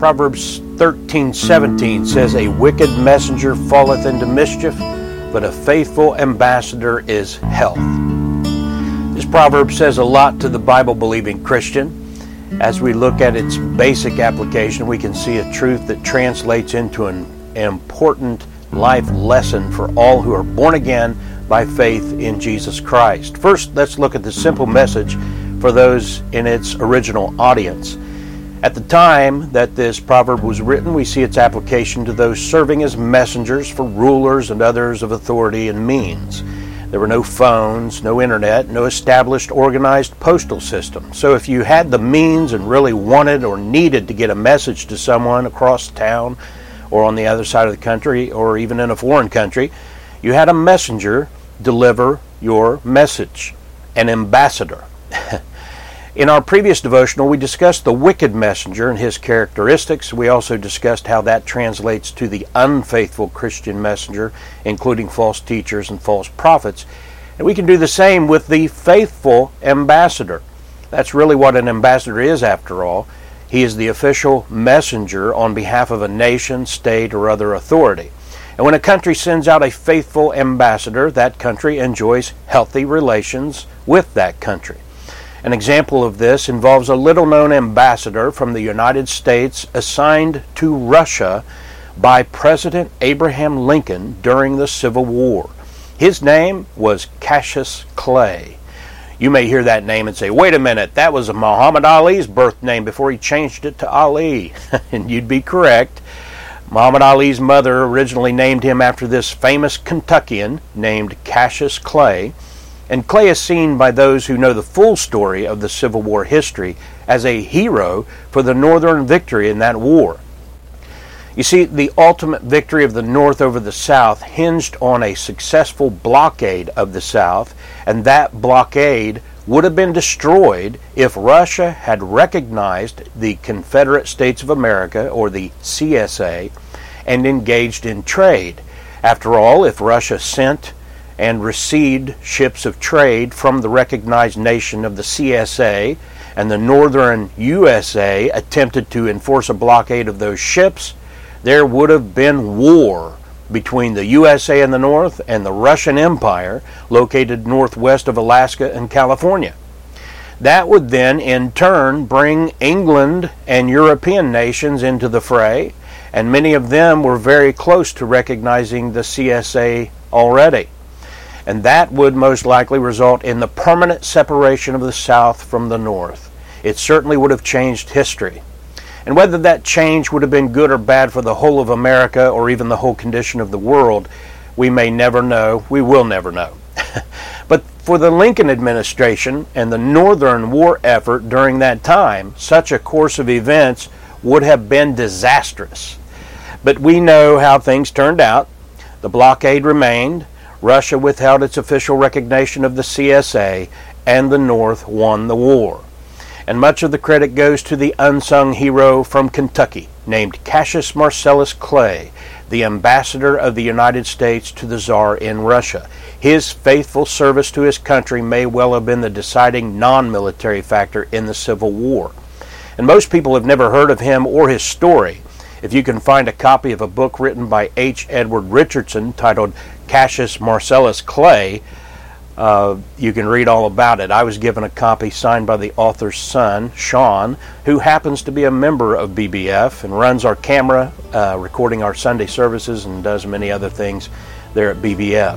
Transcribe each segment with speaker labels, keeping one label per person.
Speaker 1: Proverbs 13:17 says, "A wicked messenger falleth into mischief, but a faithful ambassador is health." This proverb says a lot to the Bible-believing Christian. As we look at its basic application, we can see a truth that translates into an important life lesson for all who are born again by faith in Jesus Christ. First, let's look at the simple message for those in its original audience. At the time that this proverb was written, we see its application to those serving as messengers for rulers and others of authority and means. There were no phones, no internet, no established organized postal system. So if you had the means and really wanted or needed to get a message to someone across town or on the other side of the country or even in a foreign country, you had a messenger deliver your message, an ambassador. In our previous devotional, we discussed the wicked messenger and his characteristics. We also discussed how that translates to the unfaithful Christian messenger, including false teachers and false prophets. And we can do the same with the faithful ambassador. That's really what an ambassador is, after all. He is the official messenger on behalf of a nation, state, or other authority. And when a country sends out a faithful ambassador, that country enjoys healthy relations with that country. An example of this involves a little-known ambassador from the United States assigned to Russia by President Abraham Lincoln during the Civil War. His name was Cassius Clay. You may hear that name and say, wait a minute, that was Muhammad Ali's birth name before he changed it to Ali. And you'd be correct. Muhammad Ali's mother originally named him after this famous Kentuckian named Cassius Clay. And Clay is seen by those who know the full story of the Civil War history as a hero for the Northern victory in that war. You see, the ultimate victory of the North over the South hinged on a successful blockade of the South, and that blockade would have been destroyed if Russia had recognized the Confederate States of America, or the CSA, and engaged in trade. After all, if Russia sent and received ships of trade from the recognized nation of the CSA, and the Northern USA attempted to enforce a blockade of those ships, there would have been war between the USA in the north and the Russian Empire located northwest of Alaska and California. That would then in turn bring England and European nations into the fray, and many of them were very close to recognizing the CSA already. And that would most likely result in the permanent separation of the South from the North. It certainly would have changed history. And whether that change would have been good or bad for the whole of America or even the whole condition of the world, we may never know. We will never know. But for the Lincoln administration and the Northern war effort during that time, such a course of events would have been disastrous. But we know how things turned out. The blockade remained. Russia withheld its official recognition of the CSA, and the North won the war. And much of the credit goes to the unsung hero from Kentucky, named Cassius Marcellus Clay, the ambassador of the United States to the Tsar in Russia. His faithful service to his country may well have been the deciding non-military factor in the Civil War. And most people have never heard of him or his story. If you can find a copy of a book written by H. Edward Richardson titled Cassius Marcellus Clay, you can read all about it. I was given a copy signed by the author's son, Sean, who happens to be a member of BBF and runs our camera, recording our Sunday services, and does many other things there at BBF.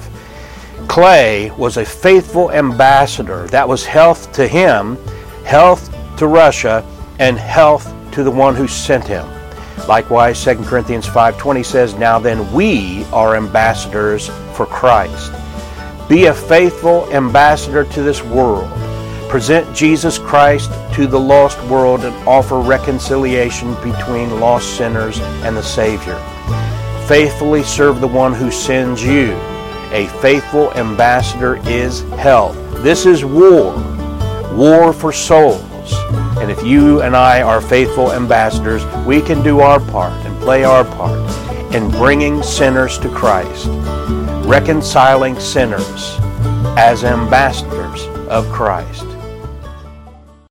Speaker 1: Clay was a faithful ambassador. That was health to him, health to Russia, and health to the one who sent him. Likewise, 2 Corinthians 5:20 says, "Now then we are ambassadors for Christ." Be a faithful ambassador to this world. Present Jesus Christ to the lost world and offer reconciliation between lost sinners and the Savior. Faithfully serve the one who sends you. A faithful ambassador is health. This is war. War for souls. And if you and I are faithful ambassadors, we can do our part and play our part in bringing sinners to Christ, reconciling sinners as ambassadors of Christ.